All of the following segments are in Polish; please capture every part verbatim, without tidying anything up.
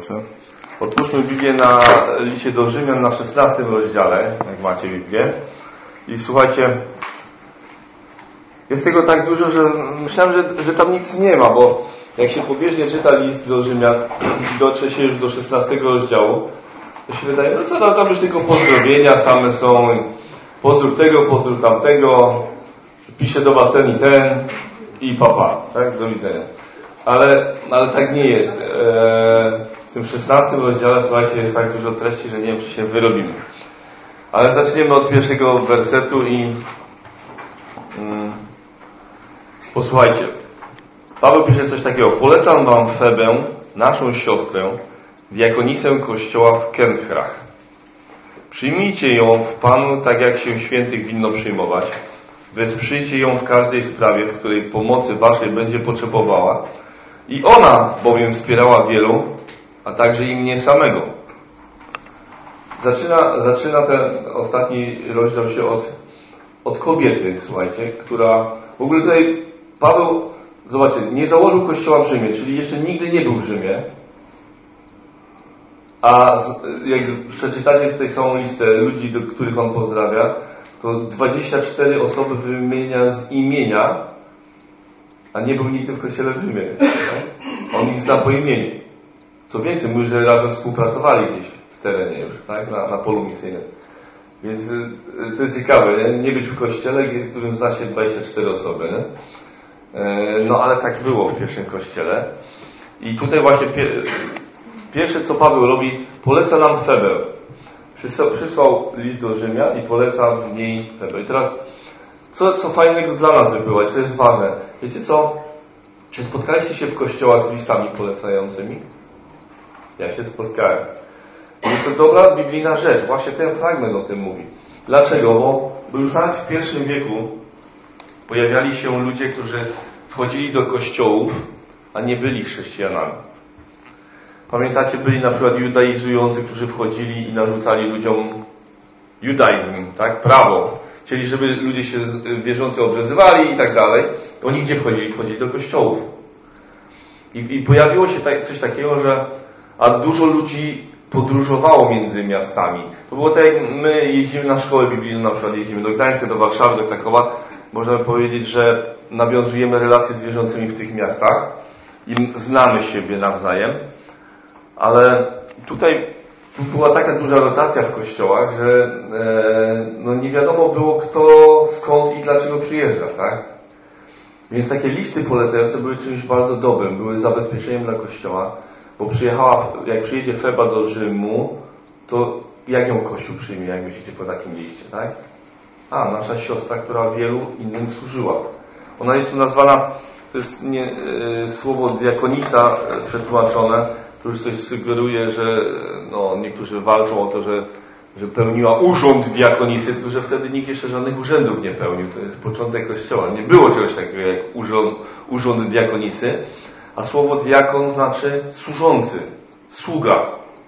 włączę. Otwórzmy Biblię na liście do Rzymian na szesnastym rozdziale, jak macie Biblię. I słuchajcie, jest tego tak dużo, że myślałem, że, że tam nic nie ma, bo jak się pobieżnie czyta list do Rzymian i dotrze się już do szesnastego rozdziału, to się wydaje, no co tam, tam już tylko pozdrowienia same są, pozdrów tego, pozdrów tamtego, pisze do was ten i ten i papa, tak, do widzenia. Ale, ale tak nie jest. Eee, w tym szesnastym rozdziale, słuchajcie, jest tak dużo treści, że nie wiem, czy się wyrobimy. Ale zaczniemy od pierwszego wersetu i mm, posłuchajcie. Paweł pisze coś takiego. Polecam wam Febę, naszą siostrę, diakonisę kościoła w Kenchrach. Przyjmijcie ją w Panu, tak jak się świętych winno przyjmować. Wesprzyjcie ją w każdej sprawie, w której pomocy waszej będzie potrzebowała. I ona bowiem wspierała wielu, a także i mnie samego. Zaczyna, zaczyna ten ostatni rozdział się od, od kobiety, słuchajcie, która w ogóle tutaj Paweł, zobaczcie, nie założył kościoła w Rzymie, czyli jeszcze nigdy nie był w Rzymie. A jak przeczytacie tutaj całą listę ludzi, do których on pozdrawia, to dwadzieścia cztery osoby wymienia z imienia, a nie był nigdy w kościele w Rzymie. Tak? On ich zna po imieniu. Co więcej, mówi, że razem współpracowali gdzieś w terenie już, tak? na, na polu misyjnym. Więc to jest ciekawe, nie? nie być w kościele, w którym zna się dwadzieścia cztery osoby. Nie? No ale tak było w pierwszym kościele. I tutaj właśnie pie, pierwsze, co Paweł robi, poleca nam Febę. Przysłał, przysłał list do Rzymian i poleca w niej Febę. I teraz, co, co fajnego dla nas wybyło, co jest ważne. Wiecie co? Czy spotkaliście się w kościołach z listami polecającymi? Ja się spotkałem. Jest to dobra biblijna rzecz. Właśnie ten fragment o tym mówi. Dlaczego? Bo, bo już nawet w pierwszym wieku pojawiali się ludzie, którzy wchodzili do kościołów, a nie byli chrześcijanami. Pamiętacie, byli na przykład judaizujący, którzy wchodzili i narzucali ludziom judaizm, tak? Prawo. Chcieli, żeby ludzie się wierzący obrzezywali i tak dalej. Oni gdzie wchodzili? Wchodzili do kościołów. I, i pojawiło się tak, coś takiego, że a dużo ludzi podróżowało między miastami. To było tak, jak my jeździmy na szkołę biblijną, na przykład jeździmy do Gdańska, do Warszawy, do Krakowa. Można powiedzieć, że nawiązujemy relacje z wierzącymi w tych miastach i znamy siebie nawzajem. Ale tutaj była taka duża rotacja w kościołach, że e, no nie wiadomo było kto, skąd i dlaczego przyjeżdża, tak? Więc takie listy polecające były czymś bardzo dobrym, były zabezpieczeniem dla kościoła, bo przyjechała, jak przyjedzie Feba do Rzymu, to jak ją kościół przyjmie, jak myślicie, po takim liście, tak? A, nasza siostra, która wielu innym służyła. Ona jest tu nazwana, to jest nie, e, słowo diakonisa e, przetłumaczone, to już coś sugeruje, że no, niektórzy walczą o to, że, że pełniła urząd diakonisy, tylko że wtedy nikt jeszcze żadnych urzędów nie pełnił. To jest początek Kościoła. Nie było czegoś takiego jak urząd, urząd diakonisy, a słowo diakon znaczy służący, sługa.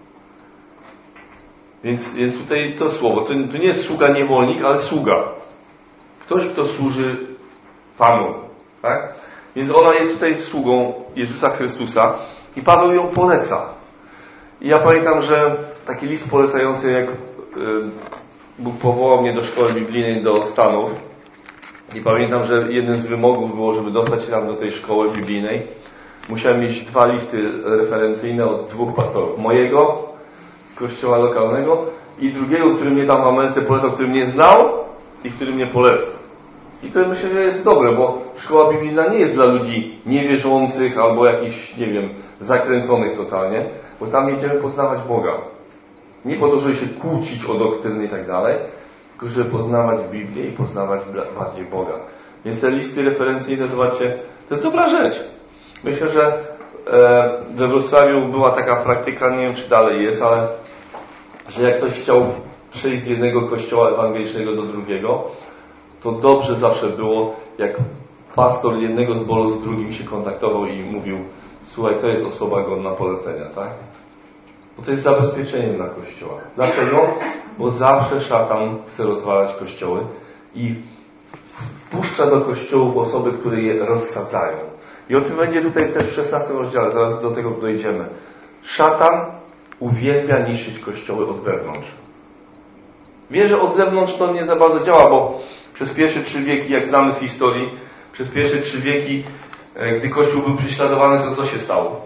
Więc, więc tutaj to słowo, to, to nie jest sługa niewolnik, ale sługa. Ktoś, kto służy Panu. Tak? Więc ona jest tutaj sługą Jezusa Chrystusa. I Paweł ją poleca. I ja pamiętam, że taki list polecający, jak Bóg powołał mnie do szkoły biblijnej do Stanów. I pamiętam, że jednym z wymogów było, żeby dostać się tam do tej szkoły biblijnej, musiałem mieć dwa listy referencyjne od dwóch pastorów. Mojego, z kościoła lokalnego, i drugiego, który mnie tam w Ameryce polecał, który mnie znał i który mnie polecał. I to myślę, że jest dobre, bo szkoła biblijna nie jest dla ludzi niewierzących albo jakichś, nie wiem, zakręconych totalnie, bo tam jedziemy poznawać Boga. Nie po to, żeby się kłócić o doktryny i tak dalej, tylko żeby poznawać Biblię i poznawać bardziej Boga. Więc te listy referencyjne, zobaczcie, to jest dobra rzecz. Myślę, że e, we Wrocławiu była taka praktyka, nie wiem czy dalej jest, ale że jak ktoś chciał przejść z jednego kościoła ewangelicznego do drugiego, to dobrze zawsze było, jak pastor jednego zboru z drugim się kontaktował i mówił: słuchaj, to jest osoba godna polecenia, tak? Bo to jest zabezpieczenie dla kościoła. Dlaczego? Bo zawsze szatan chce rozwalać kościoły i wpuszcza do kościołów osoby, które je rozsadzają. I o tym będzie tutaj też w szesnastym rozdziale, zaraz do tego dojdziemy. Szatan uwielbia niszczyć kościoły od wewnątrz. Wie, że od zewnątrz to nie za bardzo działa, bo przez pierwsze trzy wieki, jak znamy z historii, przez pierwsze trzy wieki, gdy Kościół był prześladowany, to co się stało?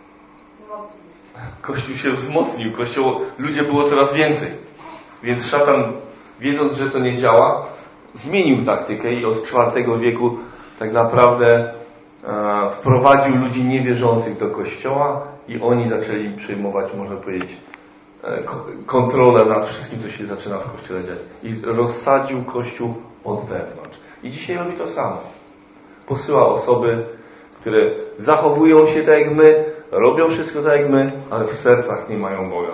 Kościół się wzmocnił, Kościół, ludzie było coraz więcej. Więc szatan, wiedząc, że to nie działa, zmienił taktykę i od czwartego wieku tak naprawdę e, wprowadził ludzi niewierzących do Kościoła i oni zaczęli przejmować, można powiedzieć, e, kontrolę nad wszystkim, co się zaczyna w Kościele dziać. I rozsadził Kościół od wewnątrz. I dzisiaj robi to samo. Posyła osoby, które zachowują się tak jak my, robią wszystko tak jak my, ale w sercach nie mają Boga.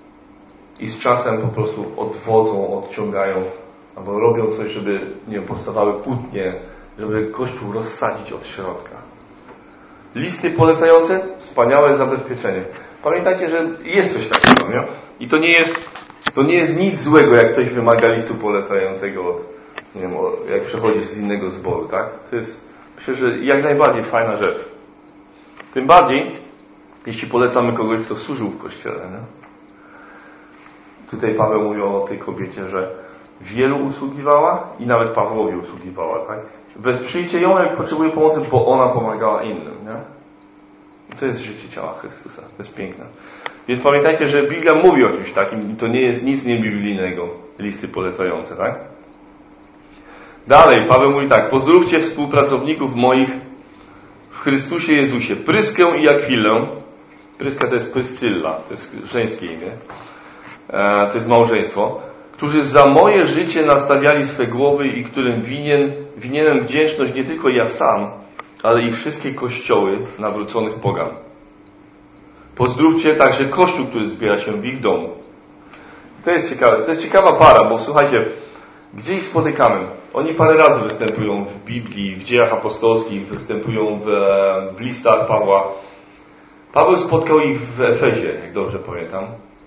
I z czasem po prostu odwodzą, odciągają, albo robią coś, żeby nie wiem, powstawały kłótnie, żeby Kościół rozsadzić od środka. Listy polecające? Wspaniałe zabezpieczenie. Pamiętajcie, że jest coś takiego, nie? I to nie jest, to nie jest nic złego, jak ktoś wymaga listu polecającego od, nie wiem, jak przechodzisz z innego zboru, tak? To jest, myślę, że jak najbardziej fajna rzecz. Tym bardziej, jeśli polecamy kogoś, kto służył w Kościele, nie? Tutaj Paweł mówi o tej kobiecie, że wielu usługiwała i nawet Pawłowi usługiwała, tak? Wesprzyjcie ją, jak potrzebuje pomocy, bo ona pomagała innym, nie? I to jest życie ciała Chrystusa. To jest piękne. Więc pamiętajcie, że Biblia mówi o czymś takim i to nie jest nic niebiblijnego, listy polecające, tak? Dalej, Paweł mówi tak: pozdrówcie współpracowników moich w Chrystusie Jezusie, Pryskę i Akwilę. Pryska to jest Pryscylla, to jest żeńskie imię. E, to jest małżeństwo. Którzy za moje życie nastawiali swe głowy i którym winien, winienem wdzięczność nie tylko ja sam, ale i wszystkie kościoły nawróconych pogan. Pozdrówcie także Kościół, który zbiera się w ich domu. To jest ciekawe, to jest ciekawa para, bo słuchajcie, gdzie ich spotykamy? Oni parę razy występują w Biblii, w dziejach apostolskich, występują w, w listach Pawła. Paweł spotkał ich w Efezie, jak dobrze pamiętam.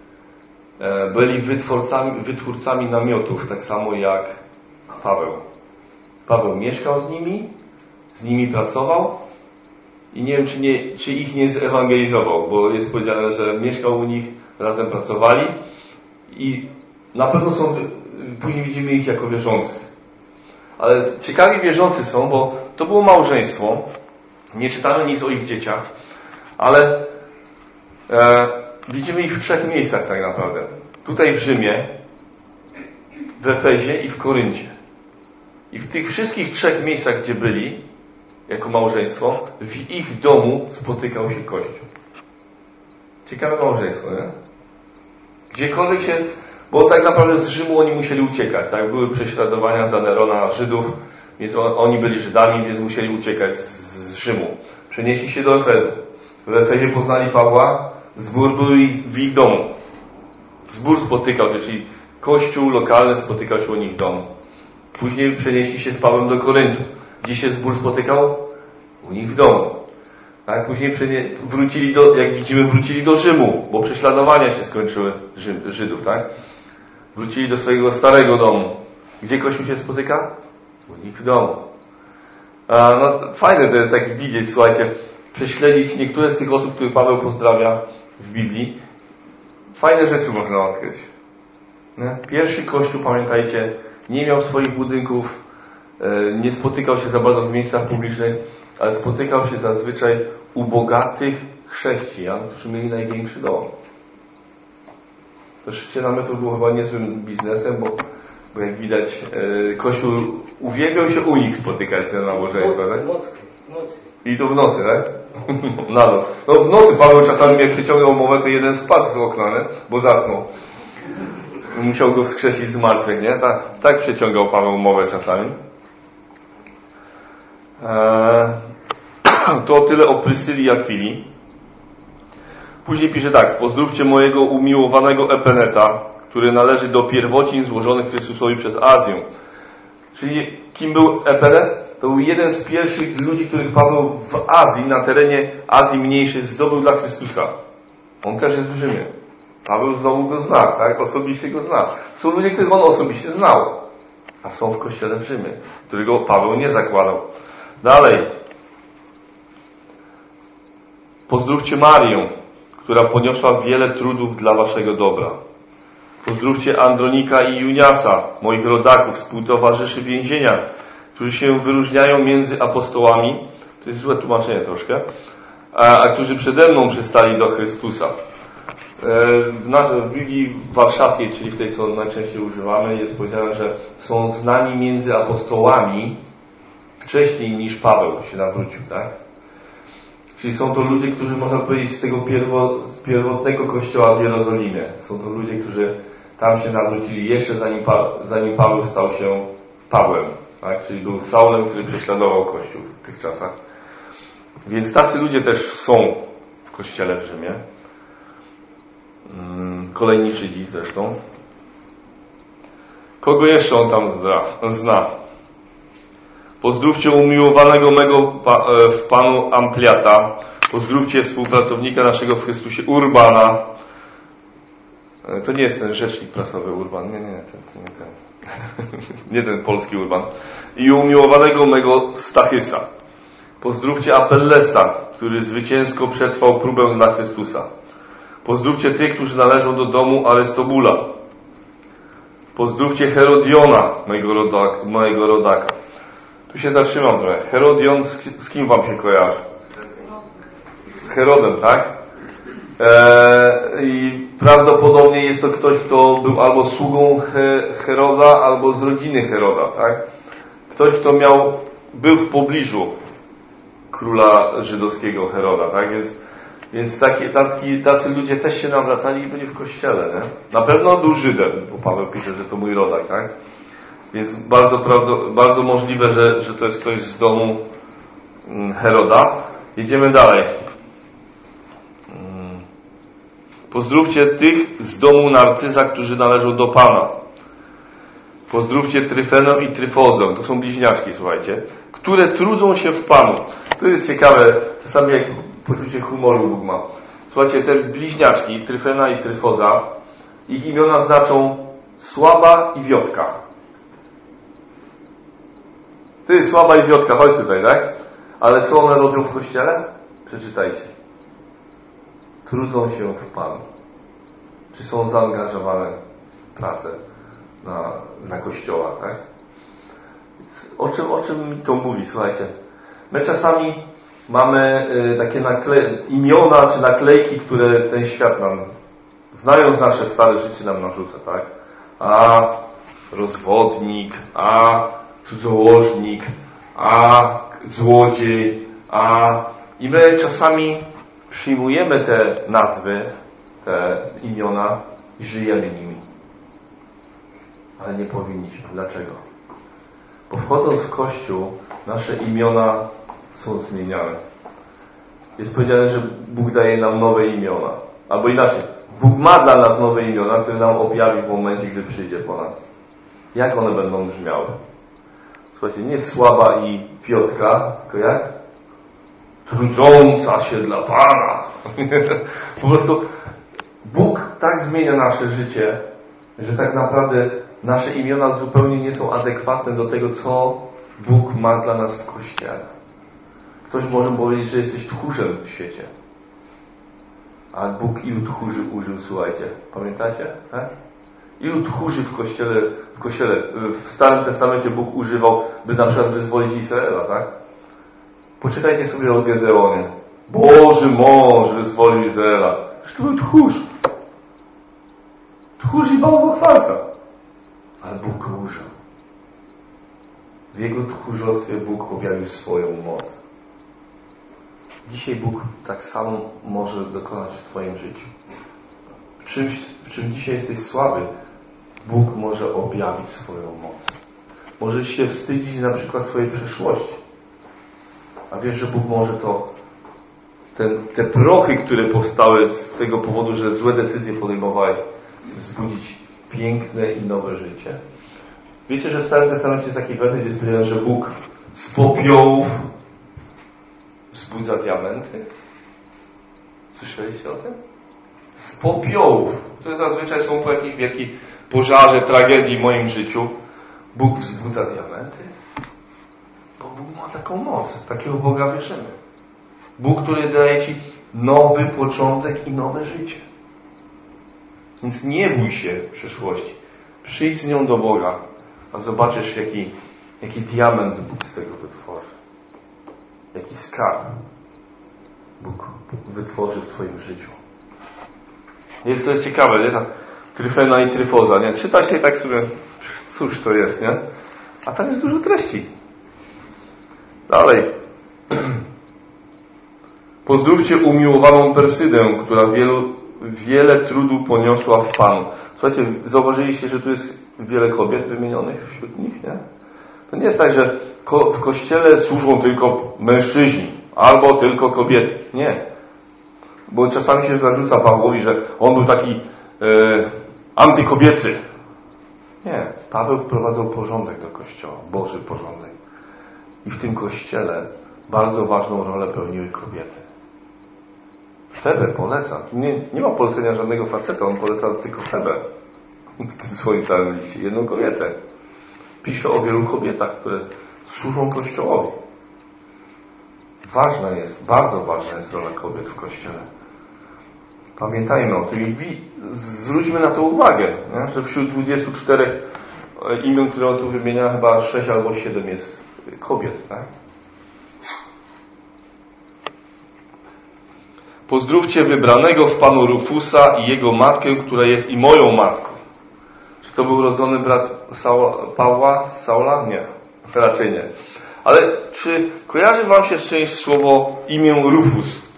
Byli wytwórcami, wytwórcami namiotów, tak samo jak Paweł. Paweł mieszkał z nimi, z nimi pracował i nie wiem, czy, nie, czy ich nie zewangelizował, bo jest powiedziane, że mieszkał u nich, razem pracowali i na pewno są, później widzimy ich jako wierzących. Ale ciekawi wierzący są, bo to było małżeństwo, nie czytamy nic o ich dzieciach, ale e, widzimy ich w trzech miejscach tak naprawdę. Tutaj w Rzymie, w Efezie i w Koryncie. I w tych wszystkich trzech miejscach, gdzie byli, jako małżeństwo, w ich domu spotykał się Kościół. Ciekawe małżeństwo, nie? Gdziekolwiek się, bo tak naprawdę z Rzymu oni musieli uciekać, tak? Były prześladowania za Nerona Żydów, więc on, oni byli Żydami, więc musieli uciekać z, z Rzymu. Przenieśli się do Efezu. W Efezie poznali Pawła, zbór był w ich domu. Zbór spotykał się, czyli kościół lokalny spotykał się u nich w domu. Później przenieśli się z Pawłem do Koryntu. Gdzie się zbór spotykał? U nich w domu. Tak? Później wrócili do, jak widzimy, wrócili do Rzymu, bo prześladowania się skończyły Żydów, tak? Wrócili do swojego starego domu. Gdzie Kościół się spotyka? U nich w domu. A, no, fajne to jest tak widzieć, słuchajcie, prześledzić niektóre z tych osób, które Paweł pozdrawia w Biblii. Fajne rzeczy można odkryć. Nie? Pierwszy Kościół, pamiętajcie, nie miał swoich budynków, nie spotykał się za bardzo w miejscach publicznych, ale spotykał się zazwyczaj u bogatych chrześcijan, którzy mieli największy dom. To szycie namiotów było chyba niezłym biznesem, bo, bo jak widać, Kościół uwielbiał się u nich spotykać na nabożeństwa. Tak? I to w nocy, tak? Na noc. No w nocy Paweł czasami jak przyciągnął mowę, to jeden spadł z okna, nie? Bo zasnął. Musiał go wskrzesić z martwych, nie? Tak, tak przyciągał Paweł mowę czasami. Eee, to tyle o Prysylii i Akwili. Później pisze tak: pozdrówcie mojego umiłowanego Epeneta, który należy do pierwocin złożonych Chrystusowi przez Azję. Czyli kim był Epenet? To był jeden z pierwszych ludzi, których Paweł w Azji, na terenie Azji Mniejszej zdobył dla Chrystusa. On też jest w Rzymie. Paweł znowu go zna, tak? Osobiście go zna. Są ludzie, których on osobiście znał, a są w kościele w Rzymie, którego Paweł nie zakładał. Dalej. Pozdrówcie Marię, która poniosła wiele trudów dla waszego dobra. Pozdrówcie Andronika i Juniasa, moich rodaków, współtowarzyszy więzienia, którzy się wyróżniają między apostołami, to jest złe tłumaczenie troszkę, a, a którzy przede mną przystali do Chrystusa. W, na, w Biblii Warszawskiej, czyli w tej, co najczęściej używamy, jest powiedziane, że są z nami między apostołami wcześniej niż Paweł się nawrócił, tak? Czyli są to ludzie, którzy, można powiedzieć, z tego pierwo, pierwotnego kościoła w Jerozolimie. Są to ludzie, którzy tam się nawrócili jeszcze zanim, pa, zanim Paweł stał się Pawłem, tak? Czyli był Saulem, który prześladował Kościół w tych czasach. Więc tacy ludzie też są w kościele w Rzymie. Kolejni Żydzi zresztą. Kogo jeszcze on tam zna? zna? Pozdrówcie umiłowanego mego w Panu Ampliata. Pozdrówcie współpracownika naszego w Chrystusie Urbana. To nie jest ten rzecznik prasowy Urban. Nie, nie, ten, to nie ten. Nie ten polski Urban. I umiłowanego mego Stachysa. Pozdrówcie Apellesa, który zwycięsko przetrwał próbę dla Chrystusa. Pozdrówcie tych, którzy należą do domu Arystobula. Pozdrówcie Herodiona, mojego, rodak, mojego rodaka. Tu się zatrzymam trochę. Herodion, z, z kim wam się kojarzy? Z Herodem, tak? Eee, I prawdopodobnie jest to ktoś, kto był albo sługą He, Heroda, albo z rodziny Heroda, tak? Ktoś, kto miał, był w pobliżu króla żydowskiego Heroda, tak? Więc Więc taki, taki, tacy ludzie też się nawracali i byli w kościele, nie? Na pewno on był Żydem, bo Paweł pisze, że to mój rodak, tak? Więc bardzo, prawdo, bardzo możliwe, że, że to jest ktoś z domu Heroda. Jedziemy dalej. Pozdrówcie tych z domu Narcyza, którzy należą do Pana. Pozdrówcie Tryfenę i Tryfozę, to są bliźniaczki, słuchajcie, które trudzą się w Panu. To jest ciekawe, czasami jak poczucie humoru Bóg ma. Słuchajcie, te bliźniaczki, Tryfena i Tryfoza, ich imiona znaczą słaba i wiotka. Ty, słaba i wiotka, chodź tutaj, tak? Ale co one robią w kościele? Przeczytajcie. Trudzą się w Panu. Czy są zaangażowane w pracę na, na kościołach, tak? O czym, o czym to mówi, słuchajcie? My czasami mamy y, takie nakle- imiona czy naklejki, które ten świat nam, znając nasze stare życie, nam narzuca, tak? A rozwodnik, a cudzołożnik, a złodziej, a... I my czasami przyjmujemy te nazwy, te imiona i żyjemy nimi. Ale nie powinniśmy. Dlaczego? Bo wchodząc w Kościół, nasze imiona są zmieniane. Jest powiedziane, że Bóg daje nam nowe imiona. Albo inaczej, Bóg ma dla nas nowe imiona, które nam objawi w momencie, gdy przyjdzie po nas. Jak one będą brzmiały? Słuchajcie, nie słaba i Piotrka, tylko jak? Trudząca się dla Pana. Po prostu Bóg tak zmienia nasze życie, że tak naprawdę nasze imiona zupełnie nie są adekwatne do tego, co Bóg ma dla nas w Kościele. Ktoś może powiedzieć, że jesteś tchórzem w świecie. A Bóg ilu tchórzy użył, słuchajcie. Pamiętacie? He? Ilu tchórzy w Kościele, w Kościele, w Starym Testamencie Bóg używał, by na przykład wyzwolić Izraela, tak? Poczytajcie sobie o Gedeonie. Boży mąż wyzwolił Izraela. Przecież to był tchórz. Tchórz i bałwochwalca. Ale Bóg go użył. W jego tchórzostwie Bóg objawił swoją moc. Dzisiaj Bóg tak samo może dokonać w twoim życiu. W czymś, w czym dzisiaj jesteś słaby, Bóg może objawić swoją moc. Możesz się wstydzić na przykład swojej przeszłości. A wiesz, że Bóg może to, ten, te prochy, które powstały z tego powodu, że złe decyzje podejmowałeś, wzbudzić piękne i nowe życie. Wiecie, że w Starym Testamencie jest taki werset, jest powiedziane, że Bóg z popiołów wzbudza diamenty. Słyszeliście o tym? Z popiołów, które zazwyczaj są po jakiejś wielkiej pożarze, tragedii w moim życiu. Bóg wzbudza diamenty. Bo Bóg ma taką moc. Takiego Boga wierzymy. Bóg, który daje ci nowy początek i nowe życie. Więc nie bój się przyszłości. Przyjdź z nią do Boga, a zobaczysz, jaki, jaki diament Bóg z tego wytworzy. Jaki skarb Bóg wytworzy w twoim życiu. Jest to jest ciekawe, nie? Ta tryfena i tryfoza, nie? Czyta się i tak sobie, cóż to jest, nie? A tam jest dużo treści. Dalej. Pozdrówcie umiłowaną Persydę, która wielu, wiele trudu poniosła w Panu. Słuchajcie, zauważyliście, że tu jest wiele kobiet wymienionych wśród nich, nie? To nie jest tak, że ko- w Kościele służą tylko mężczyźni albo tylko kobiety. Nie. Bo czasami się zarzuca Pawłowi, że on był taki e, antykobiecy. Nie. Paweł wprowadzał porządek do Kościoła. Boży porządek. I w tym Kościele bardzo ważną rolę pełniły kobiety. Febę poleca. Nie, nie ma polecenia żadnego faceta, on poleca tylko Febę. W tym swoim całym liście. Jedną kobietę. Pisze o wielu kobietach, które służą Kościołowi. Ważna jest, bardzo ważna jest rola kobiet w Kościele. Pamiętajmy o tym i zwróćmy na to uwagę, nie? Że wśród dwudziestu czterech imion, które on tu wymienia, chyba sześć albo siedem jest kobiet, tak? Pozdrówcie wybranego w Panu Rufusa i jego matkę, która jest i moją matką. Czy to był rodzony brat Saula, Pawła, Saula? Nie, raczej nie. Ale czy kojarzy wam się z czymś słowo imię Rufus?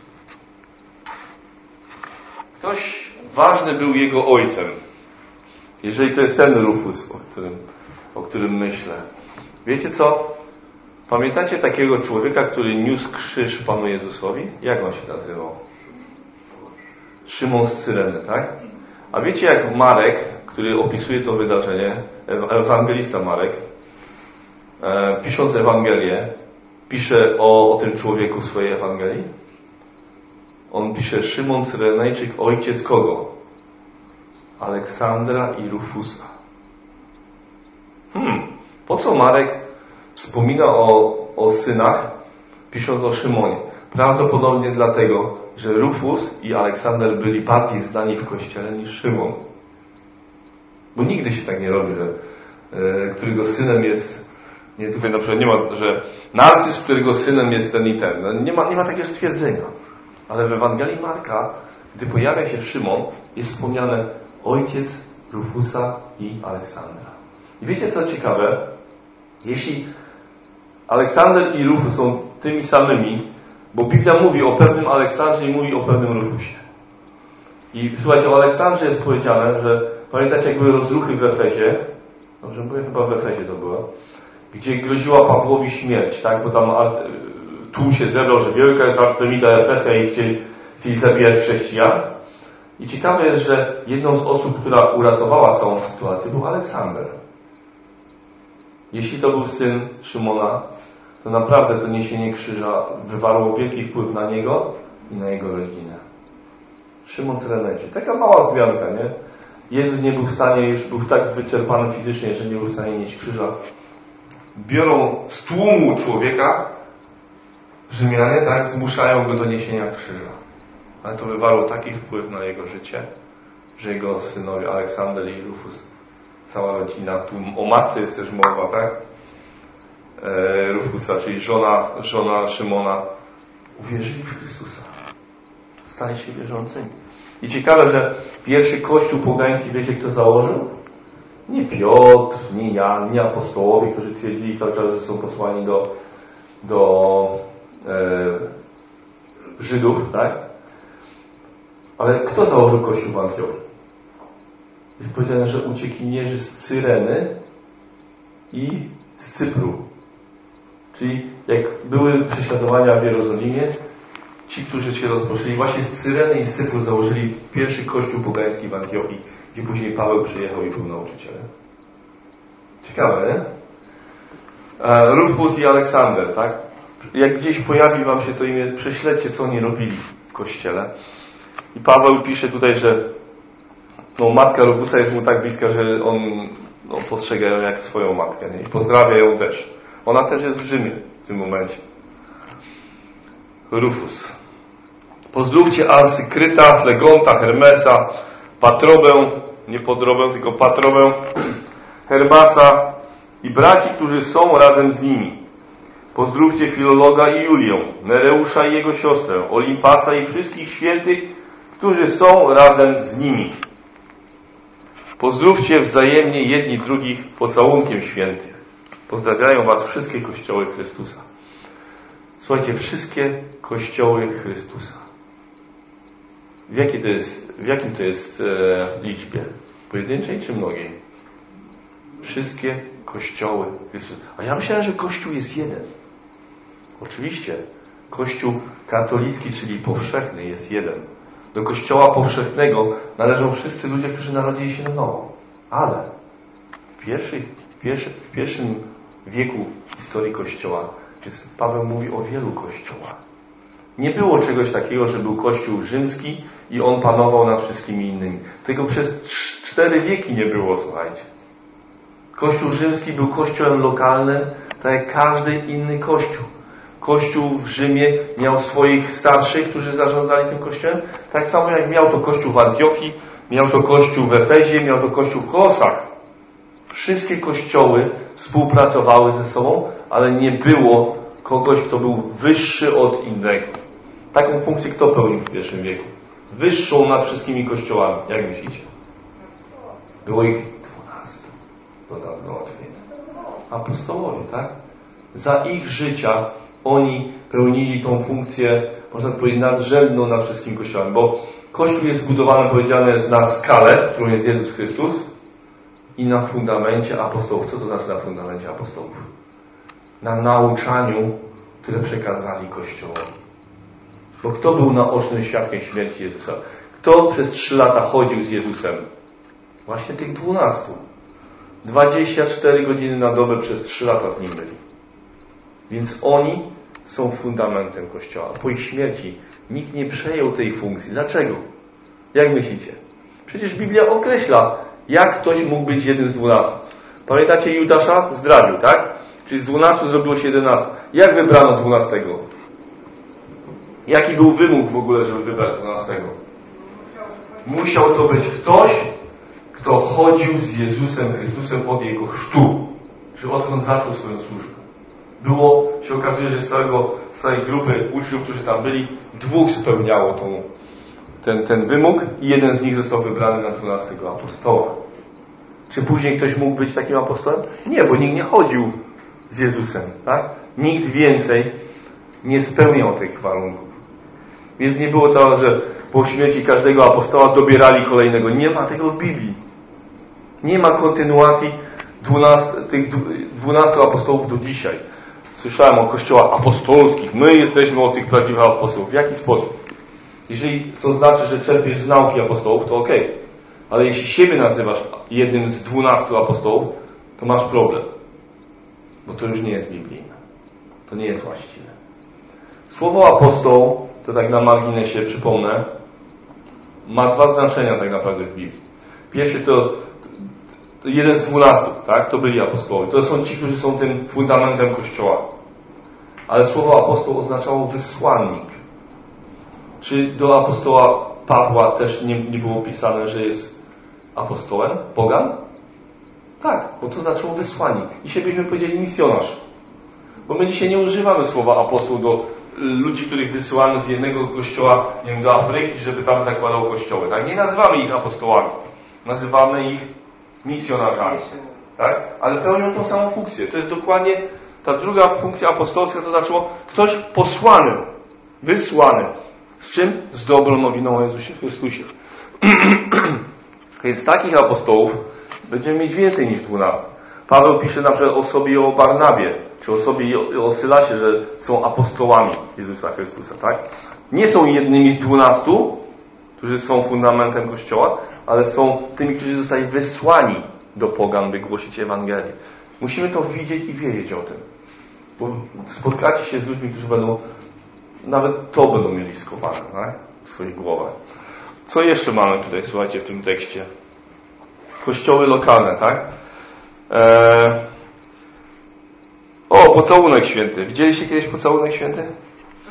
Ktoś ważny był jego ojcem. Jeżeli to jest ten Rufus, o którym, o którym myślę. Wiecie co? Pamiętacie takiego człowieka, który niósł krzyż Panu Jezusowi? Jak on się nazywał? Szymon z Cyreny, tak? A wiecie jak Marek, który opisuje to wydarzenie, ewangelista Marek, e, pisząc Ewangelię, pisze o, o tym człowieku w swojej Ewangelii? On pisze Szymon Cyrenejczyk, ojciec kogo? Aleksandra i Rufusa. Hmm, po co Marek wspomina o, o synach, pisząc o Szymonie? Prawdopodobnie dlatego, że Rufus i Aleksander byli bardziej znani w Kościele niż Szymon. Bo nigdy się tak nie robi, że e, którego synem jest, nie, tutaj na przykład nie ma, że Narcyz, którego synem jest ten i ten. No, nie ma, nie ma takiego stwierdzenia. Ale w Ewangelii Marka, gdy pojawia się Szymon, jest wspomniane ojciec Rufusa i Aleksandra. I wiecie co ciekawe? Jeśli Aleksander i Rufus są tymi samymi, bo Biblia mówi o pewnym Aleksandrze i mówi o pewnym Rufusie. I słuchajcie, o Aleksandrze jest powiedziane, że pamiętacie jak były rozruchy w Efezie? Dobrze mówię, chyba w Efezie to było. Gdzie groziła Pawłowi śmierć, tak? Bo tam tłum się zebrał, że wielka jest Artemida Efeska i chcieli, chcieli zabijać chrześcijan. I ciekawe jest, że jedną z osób, która uratowała całą sytuację, był Aleksander. Jeśli to był syn Szymona, to naprawdę to niesienie krzyża wywarło wielki wpływ na niego i na jego rodzinę. Szymon Cyrenejczyk. Taka mała zmianka, nie? Jezus nie był w stanie, już był tak wyczerpany fizycznie, że nie był w stanie nieść krzyża. Biorą z tłumu człowieka, Rzymianie, tak, zmuszają go do niesienia krzyża. Ale to wywarło taki wpływ na jego życie, że jego synowie Aleksander i Rufus, cała rodzina, tu o matce jest też mowa, tak? E, Rufusa, czyli żona, żona Szymona, uwierzyli w Chrystusa. Stali się wierzącymi. I ciekawe, że pierwszy kościół pogański, wiecie kto założył? Nie Piotr, nie Jan, nie apostołowie, którzy twierdzili cały czas, że są posłani do, do e, Żydów, tak? Ale kto założył kościół w Antiochii? Jest powiedziane, że uciekinierzy z Cyreny i z Cypru. Czyli jak były prześladowania w Jerozolimie, ci, którzy się rozproszyli właśnie z Cyreny i z Cypru założyli pierwszy kościół pogański w Antiochii, gdzie później Paweł przyjechał i był nauczycielem. Ciekawe, nie? Rufus i Aleksander, tak? Jak gdzieś pojawi wam się to imię, prześledźcie, co oni robili w kościele. I Paweł pisze tutaj, że no, matka Rufusa jest mu tak bliska, że on no, postrzega ją jak swoją matkę, nie? I pozdrawia ją też. Ona też jest w Rzymie w tym momencie. Rufus. Pozdrówcie Arsykryta, Flegonta, Hermesa, Patrobę, nie Podrobę, tylko Patrobę, Hermasa i braci, którzy są razem z nimi. Pozdrówcie Filologa i Julię, Nereusza i jego siostrę, Olimpasa i wszystkich świętych, którzy są razem z nimi. Pozdrówcie wzajemnie jedni drugich pocałunkiem świętych. Pozdrawiają was wszystkie kościoły Chrystusa. Słuchajcie, wszystkie kościoły Chrystusa. W, jakiej to jest, w jakim to jest e, liczbie? Pojedynczej czy mnogiej? Wszystkie kościoły Chrystusa. A ja myślałem, że Kościół jest jeden. Oczywiście, Kościół katolicki, czyli powszechny, jest jeden. Do Kościoła powszechnego należą wszyscy ludzie, którzy narodzili się na nowo. Ale w, pierwszych, w, pierwszy, w pierwszym wieku historii Kościoła jest, Paweł mówi o wielu kościołach. Nie było czegoś takiego, że był Kościół rzymski i on panował nad wszystkimi innymi. Tego przez cztery wieki nie było, słuchajcie. Kościół rzymski był kościołem lokalnym, tak jak każdy inny kościół. Kościół w Rzymie miał swoich starszych, którzy zarządzali tym kościołem, tak samo jak miał to kościół w Antiochii, miał to kościół w Efezie, miał to kościół w Kolosach. Wszystkie kościoły współpracowały ze sobą, ale nie było kogoś, kto był wyższy od innego. Taką funkcję kto pełnił w pierwszym wieku? Wyższą nad wszystkimi kościołami. Jak myślicie? Było ich dwunastu. Dodam do łatwienia. Apostołowie, tak? Za ich życia oni pełnili tą funkcję, można powiedzieć, nadrzędną nad wszystkim kościołem, bo Kościół jest zbudowany, powiedziane jest, na skalę, którą jest Jezus Chrystus i na fundamencie apostołów. Co to znaczy na fundamencie apostołów? Na nauczaniu, które przekazali Kościołowi. Bo kto był naocznym świadkiem śmierci Jezusa? Kto przez trzy lata chodził z Jezusem? Właśnie tych dwunastu. Dwadzieścia cztery godziny na dobę przez trzy lata z Nim byli. Więc oni są fundamentem Kościoła. Po ich śmierci nikt nie przejął tej funkcji. Dlaczego? Jak myślicie? Przecież Biblia określa, jak ktoś mógł być jednym z dwunastu. Pamiętacie Judasza? Zdradził, tak? Czyli z dwunastu zrobiło się jedenastu. Jak wybrano dwunastego? Jaki był wymóg w ogóle, żeby wybrać dwunastego? Musiał to być ktoś, kto chodził z Jezusem Chrystusem od Jego chrztu. Czy odkąd zaczął swoją służbę. Było, się okazuje, że z całego, z całej grupy uczniów, którzy tam byli, dwóch spełniało tą, ten, ten wymóg i jeden z nich został wybrany na dwunastego apostoła. Czy później ktoś mógł być takim apostołem? Nie, bo nikt nie chodził z Jezusem, tak? Nikt więcej nie spełniał tych warunków. Więc nie było to, że po śmierci każdego apostoła dobierali kolejnego. Nie ma tego w Biblii. Nie ma kontynuacji dwunastu, tych dwunastu apostołów do dzisiaj. Słyszałem o kościołach apostolskich. My jesteśmy od tych prawdziwych apostołów. W jaki sposób? Jeżeli to znaczy, że czerpiesz z nauki apostołów, to okej. Okay. Ale jeśli siebie nazywasz jednym z dwunastu apostołów, to masz problem. Bo to już nie jest biblijne. To nie jest właściwe. Słowo apostoł, to tak na marginesie przypomnę, ma dwa znaczenia tak naprawdę w Biblii. Pierwszy to, to jeden z dwunastu, tak? To byli apostołowie. To są ci, którzy są tym fundamentem Kościoła. Ale słowo apostoł oznaczało wysłannik. Czy do apostoła Pawła też nie, nie było pisane, że jest apostołem? Pogan? Tak, bo to znaczyło wysłannik. Dzisiaj byśmy powiedzieli misjonarz. Bo my dzisiaj nie używamy słowa apostoł do ludzi, których wysyłamy z jednego kościoła, nie wiem, do Afryki, żeby tam zakładał kościoły. Tak? Nie nazywamy ich apostołami. Nazywamy ich misjonarzami. Tak? Ale pełnią tą samą funkcję. To jest dokładnie ta druga funkcja apostolska, to znaczyło ktoś posłany, wysłany. Z czym? Z dobrą nowiną o Jezusie Chrystusie. Więc takich apostołów będziemy mieć więcej niż dwunastu. Paweł pisze na przykład o sobie i o Barnabie, czy o sobie i o Sylasie, że są apostołami Jezusa Chrystusa, tak? Nie są jednymi z dwunastu, którzy są fundamentem Kościoła, ale są tymi, którzy zostali wysłani do pogan, by głosić Ewangelię. Musimy to widzieć i wiedzieć o tym. Bo spotkacie się z ludźmi, którzy będą, nawet to będą mieli skowane, tak? W swoich głowach. Co jeszcze mamy tutaj, słuchajcie, w tym tekście? Kościoły lokalne, tak? Eee... O, pocałunek święty. Widzieliście kiedyś pocałunek święty?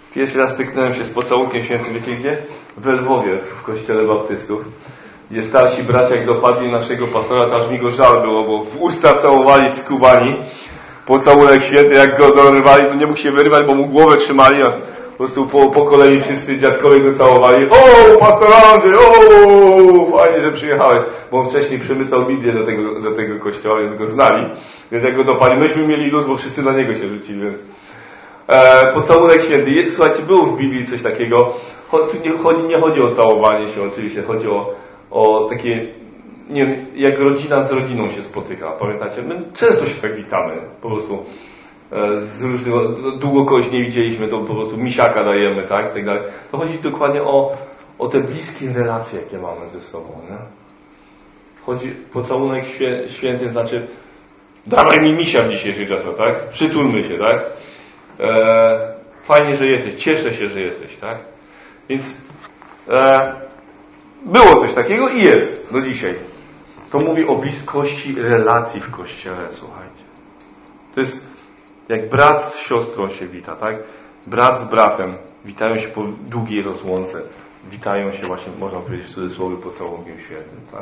Pierwszy raz styknąłem się z pocałunkiem świętym, wiecie gdzie? W Lwowie, w kościele baptystów, gdzie starsi bracia, jak dopadli naszego pastora, to aż mi go żal było, bo w usta całowali skubani. Pocałunek święty, jak go dorywali, to nie mógł się wyrywać, bo mu głowę trzymali, a po prostu po, po kolei wszyscy dziadkowie go całowali. O, pastor Andrzej, o, fajnie, że przyjechałeś. Bo on wcześniej przemycał Biblię do tego, do tego kościoła, więc go znali. Więc jak go dopadli, myśmy mieli luz, bo wszyscy na niego się rzucili, więc e, pocałunek święty. Słuchajcie, było w Biblii coś takiego. Tu nie chodzi, nie chodzi o całowanie się, oczywiście, chodzi o, o takie, nie wiem, jak rodzina z rodziną się spotyka, pamiętacie? My często się tak witamy, po prostu e, z różnego, długo kogoś nie widzieliśmy, to po prostu misiaka dajemy, tak, tak dalej. To chodzi dokładnie o, o te bliskie relacje, jakie mamy ze sobą, nie? Chodzi, pocałunek świę, święty znaczy, dawaj mi misia w dzisiejszych czasach, tak? Przytulmy się, tak? E, fajnie, że jesteś, cieszę się, że jesteś, tak? Więc e, było coś takiego i jest do dzisiaj. To mówi o bliskości relacji w Kościele, słuchajcie. To jest jak brat z siostrą się wita, tak? Brat z bratem witają się po długiej rozłące. Witają się właśnie, można powiedzieć w cudzysłowie, pocałunkiem świętym, tak?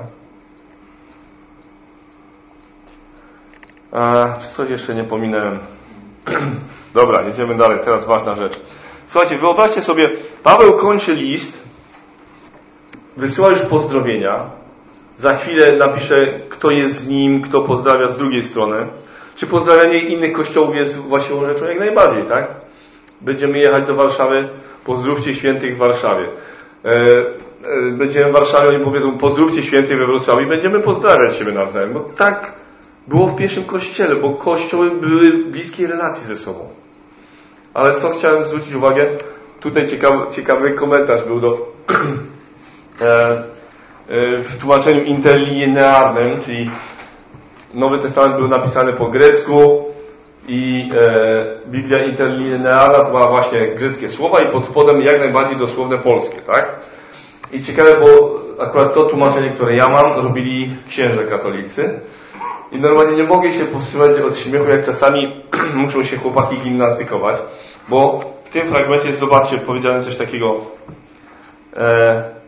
A, czy coś jeszcze nie pominąłem? Dobra, jedziemy dalej. Teraz ważna rzecz. Słuchajcie, wyobraźcie sobie, Paweł kończy list, wysyła już pozdrowienia, za chwilę napisze, kto jest z nim, kto pozdrawia z drugiej strony. Czy pozdrawianie innych kościołów jest właściwą rzeczą? Jak najbardziej, tak? Będziemy jechać do Warszawy, pozdrówcie świętych w Warszawie. E, e, będziemy w Warszawie, oni powiedzą, pozdrówcie świętych we Wrocławiu i będziemy pozdrawiać siebie nawzajem. Bo tak było w pierwszym kościele, bo kościoły były bliskie relacji ze sobą. Ale co chciałem zwrócić uwagę? Tutaj ciekawy, ciekawy komentarz był do e, w tłumaczeniu interlinearnym, czyli Nowy Testament był napisany po grecku i e, Biblia interlinearna to ma właśnie greckie słowa i pod spodem jak najbardziej dosłowne polskie, tak? I ciekawe, bo akurat to tłumaczenie, które ja mam, robili księża katolicy i normalnie nie mogę się powstrzymać od śmiechu, jak czasami muszą się chłopaki gimnastykować, bo w tym fragmencie, zobaczcie, powiedziane coś takiego e,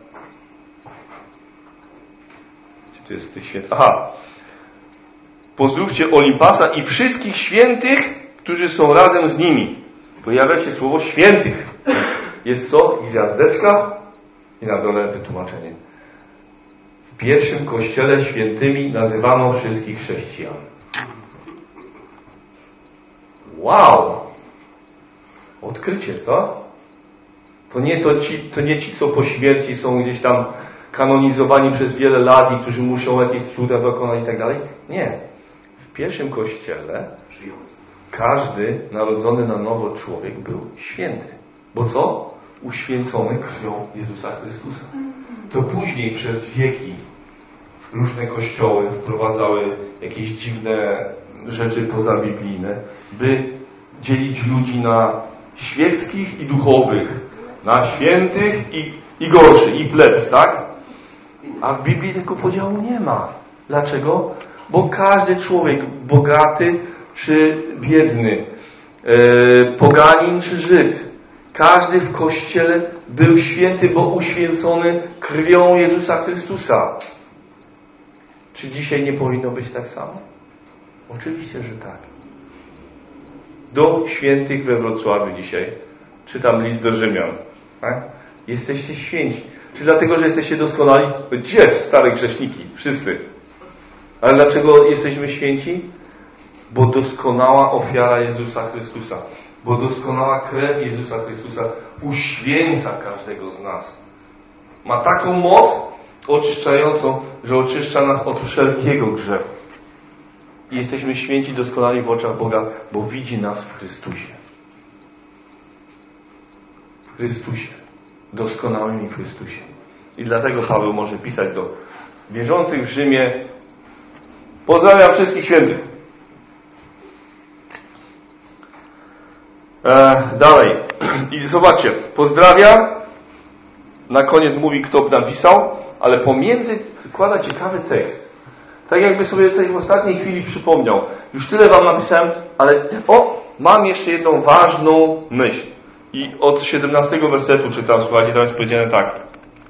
to jest tych świętych. Aha. Pozdrówcie Olimpasa i wszystkich świętych, którzy są razem z nimi. Pojawia się słowo świętych. Jest co? Gwiazdeczka i na dole wytłumaczenie. W pierwszym kościele świętymi nazywano wszystkich chrześcijan. Wow! Odkrycie, co? To nie, to ci, to nie ci, co po śmierci są gdzieś tam kanonizowani przez wiele lat i którzy muszą jakieś cuda dokonać i tak dalej. Nie. W pierwszym kościele każdy narodzony na nowo człowiek był święty. Bo co? Uświęcony krwią Jezusa Chrystusa. To później przez wieki różne kościoły wprowadzały jakieś dziwne rzeczy pozabiblijne, by dzielić ludzi na świeckich i duchowych, na świętych i, i gorszy, i plebs, tak? A w Biblii tego podziału nie ma. Dlaczego? Bo każdy człowiek, bogaty czy biedny, e, poganin czy Żyd, każdy w Kościele był święty, bo uświęcony krwią Jezusa Chrystusa. Czy dzisiaj nie powinno być tak samo? Oczywiście, że tak. Do świętych we Wrocławiu dzisiaj czytam list do Rzymian. Tak? Jesteście święci. Czy dlatego, że jesteście doskonali? Gdzie stare grzeszniki? Wszyscy. Ale dlaczego jesteśmy święci? Bo doskonała ofiara Jezusa Chrystusa. Bo doskonała krew Jezusa Chrystusa uświęca każdego z nas. Ma taką moc oczyszczającą, że oczyszcza nas od wszelkiego grzechu. I jesteśmy święci, doskonali w oczach Boga, bo widzi nas w Chrystusie. W Chrystusie. Doskonałymi w Chrystusie. I dlatego Paweł może pisać do wierzących w Rzymie: pozdrawiam wszystkich świętych. E, dalej. I zobaczcie, pozdrawia. Na koniec mówi, kto napisał, ale pomiędzy wkłada ciekawy tekst. Tak jakby sobie coś w ostatniej chwili przypomniał. Już tyle wam napisałem, ale o, mam jeszcze jedną ważną myśl. I od siedemnastego wersetu czytam, słuchajcie, tam jest powiedziane tak.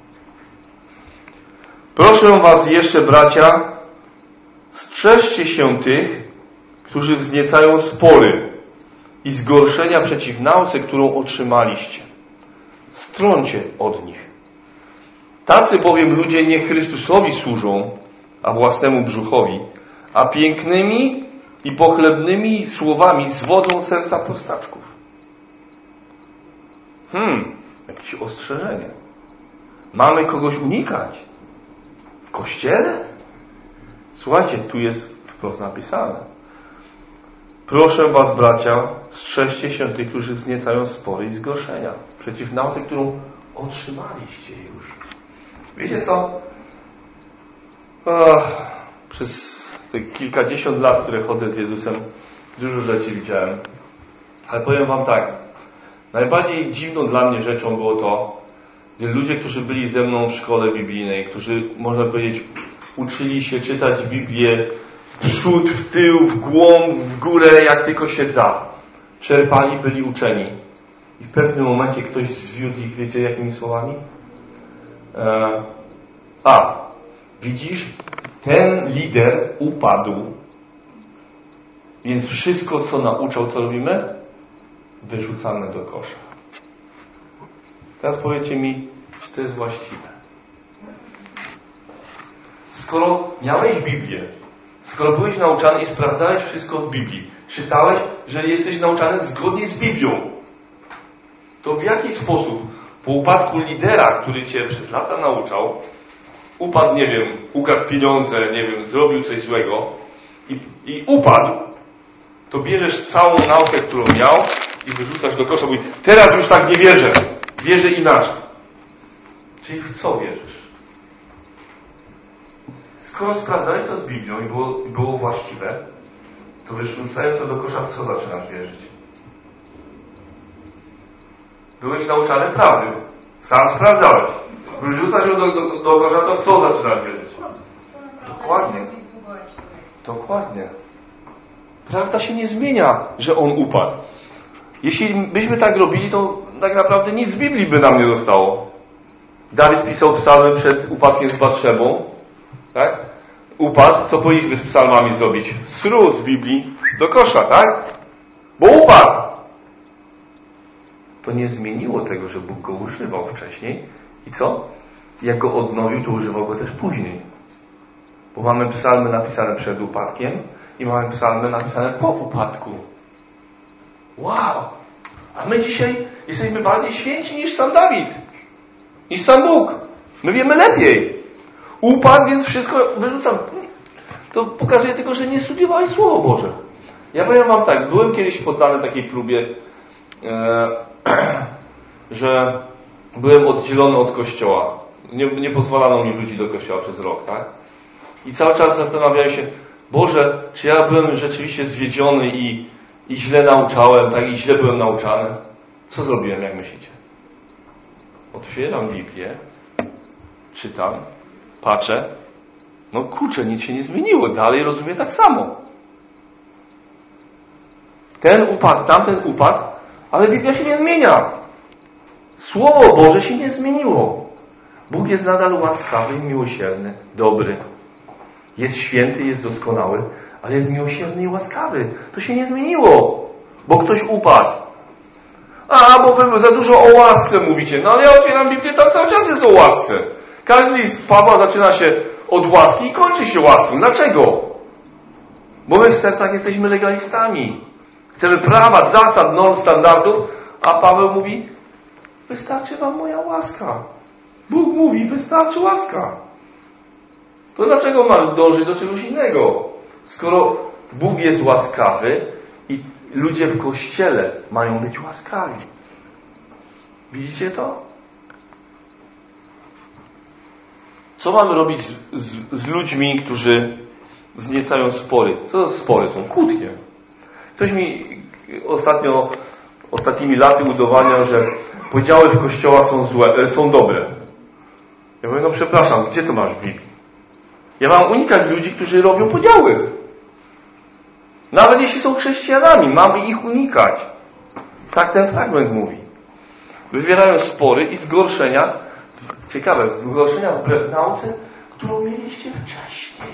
Proszę was jeszcze, bracia, strzeżcie się tych, którzy wzniecają spory i zgorszenia przeciw nauce, którą otrzymaliście. Stroncie od nich. Tacy bowiem ludzie nie Chrystusowi służą, a własnemu brzuchowi, a pięknymi i pochlebnymi słowami zwodzą serca prostaczków. Hmm, jakieś ostrzeżenie. Mamy kogoś unikać? W kościele? Słuchajcie, tu jest wprost napisane. Proszę was, bracia, strzeżcie się tych, którzy wzniecają spory i zgorszenia przeciw nauce, którą otrzymaliście już. Wiecie co? Ach, przez te kilkadziesiąt lat, które chodzę z Jezusem, dużo rzeczy widziałem. Ale powiem wam tak. Najbardziej dziwną dla mnie rzeczą było to, gdy ludzie, którzy byli ze mną w szkole biblijnej, którzy, można powiedzieć, uczyli się czytać Biblię w przód, w tył, w głąb, w górę, jak tylko się da. Czerpali, byli uczeni. I w pewnym momencie ktoś zwiódł ich, wiecie, jakimi słowami? E, a, widzisz, ten lider upadł, więc wszystko, co nauczał, co robimy? Wyrzucamy do kosza. Teraz powiedzcie mi, czy to jest właściwe. Skoro miałeś Biblię, skoro byłeś nauczany i sprawdzałeś wszystko w Biblii, czytałeś, że jesteś nauczany zgodnie z Biblią, to w jaki sposób po upadku lidera, który cię przez lata nauczał, upadł, nie wiem, ukradł pieniądze, nie wiem, zrobił coś złego i, i upadł, to bierzesz całą naukę, którą miał i wyrzucasz do kosza, mówi, teraz już tak nie wierzę, wierzę inaczej. Czyli w co wierzysz? Skoro sprawdzałeś to z Biblią i było, i było właściwe, to wyrzucając to do kosza, w co zaczynasz wierzyć? Byłeś nauczany prawdy. Sam sprawdzałeś. Wyrzucasz ją do, do, do kosza, to w co zaczynasz wierzyć? Dokładnie. Dokładnie. Prawda się nie zmienia, że on upadł. Jeśli byśmy tak robili, to tak naprawdę nic z Biblii by nam nie zostało. Dawid pisał psalmy przed upadkiem z Batszebą. Tak? Upadł. Co powinniśmy z psalmami zrobić? Sru z Biblii do kosza, tak? Bo upadł. To nie zmieniło tego, że Bóg go używał wcześniej. I co? Jak go odnowił, to używał go też później. Bo mamy psalmy napisane przed upadkiem i mamy psalmy napisane po upadku. Wow! A my dzisiaj jesteśmy bardziej święci niż sam Dawid. Niż sam Bóg. My wiemy lepiej. Upadł, więc wszystko wyrzucam. To pokazuje tylko, że nie studiowałeś Słowo Boże. Ja powiem wam tak, byłem kiedyś poddany takiej próbie, e, że byłem oddzielony od Kościoła. Nie, nie pozwalano mi wrócić do Kościoła przez rok, tak? I cały czas zastanawiałem się, Boże, czy ja byłem rzeczywiście zwiedziony i, i źle nauczałem, tak? I źle byłem nauczany. Co zrobiłem, jak myślicie? Otwieram Biblię, czytam, patrzę, no kurczę, nic się nie zmieniło, dalej rozumiem tak samo. Ten upadł, tamten upadł, ale Biblia się nie zmienia. Słowo Boże się nie zmieniło. Bóg jest nadal łaskawy i miłosierny, dobry. Jest święty, jest doskonały, ale jest miłosierny i łaskawy. To się nie zmieniło, bo ktoś upadł. A, bo wy za dużo o łasce mówicie. No ale ja otwieram Biblię, tam cały czas jest o łasce. Każdy list Pawła zaczyna się od łaski i kończy się łaską. Dlaczego? Bo my w sercach jesteśmy legalistami. Chcemy prawa, zasad, norm, standardów, a Paweł mówi, wystarczy wam moja łaska. Bóg mówi, wystarczy łaska. To dlaczego masz dążyć do czegoś innego? Skoro Bóg jest łaskawy i ludzie w Kościele mają być łaskawi. Widzicie to? Co mamy robić z, z, z ludźmi, którzy wzniecają spory? Co to spory są? Kłótnie. Ktoś mi ostatnio, ostatnimi laty udowadniał, że podziały w kościołach są złe, są dobre. Ja mówię, no przepraszam, gdzie to masz w Biblii? Ja mam unikać ludzi, którzy robią podziały. Nawet jeśli są chrześcijanami, mamy ich unikać. Tak ten fragment mówi. Wywierają spory i zgorszenia, ciekawe, zgorszenia wbrew nauce, którą mieliście wcześniej.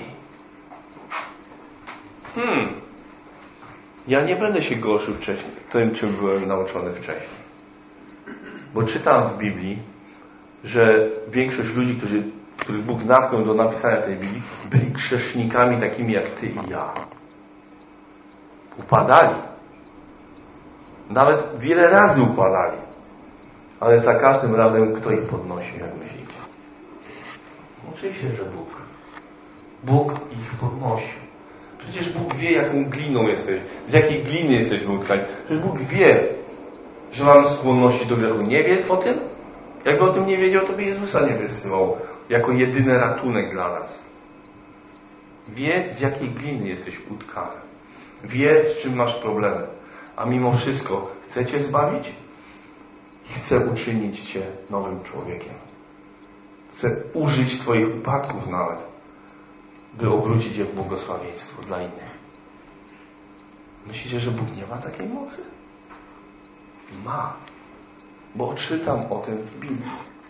Hmm. Ja nie będę się gorszył wcześniej, tym, czym byłem nauczony wcześniej. Bo czytam w Biblii, że większość ludzi, którzy, których Bóg natchnął do napisania tej Biblii, byli grzesznikami takimi jak ty i ja. Upadali. Nawet wiele razy upadali. Ale za każdym razem kto ich podnosił, jak myślicie? Oczywiście, że Bóg. Bóg ich podnosił. Przecież Bóg wie, jaką gliną jesteś, z jakiej gliny jesteśmy utkani. Przecież Bóg wie, że mamy skłonności do grzechu. Nie wie o tym? Jakby o tym nie wiedział, to by Jezusa nie wysyłał jako jedyny ratunek dla nas. Wie, z jakiej gliny jesteś utkany. Wie, z czym masz problemy. A mimo wszystko chce cię zbawić i chce uczynić cię nowym człowiekiem. Chce użyć twoich upadków nawet, by obrócić je w błogosławieństwo dla innych. Myślicie, że Bóg nie ma takiej mocy? Ma. Bo czytam o tym w Biblii.